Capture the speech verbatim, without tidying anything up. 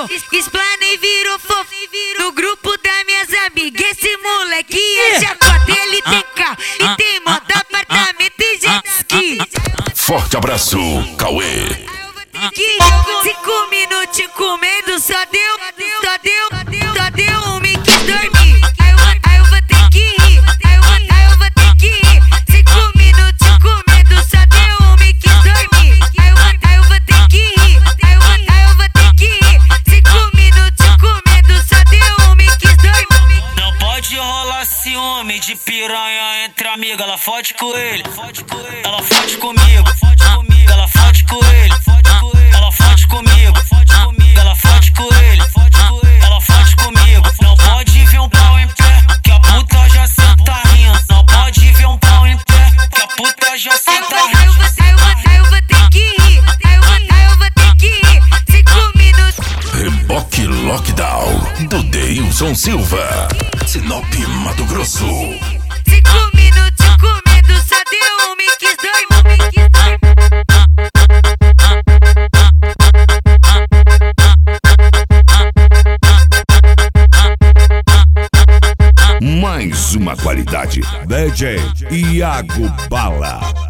virou, explanei, virou fofo. No grupo das minhas amigas, esse moleque é chacota. Ele tem carro e tem moto, apartamento e jet ski. Forte abraço, Cauê. Cinco minutos comendo, só deu, só deu, só deu um me quis dormir. Aí eu, aí eu vou ter que rir, aí eu, aí eu vou ter que rir. Cinco minutos comendo, só deu um me quis dormir. Aí eu, aí eu vou ter que rir, aí eu, aí eu vou ter que rir. Cinco minutos comendo, só deu um me quis dormir. Não pode rolar ciúme de piranha entre amiga. Ela fode com ele, ela fode comigo, ela fode com ele. Ela fode comigo, ela fode com ele, ela fode comigo. Não pode ver um pau em pé, que a puta já senta rindo. Não pode ver um pau em pé, que a puta já senta rindo. Aí eu vou, aí eu vou, aí eu vou ter que rir, aí eu, aí eu vou ter que rir. Cinco minutos. Reboque Lockdown do Deilson Silva, Sinop, Mato Grosso. Cinco minutos comendo, só deu um me quis dormir. Mais uma qualidade. D J Iago Bala.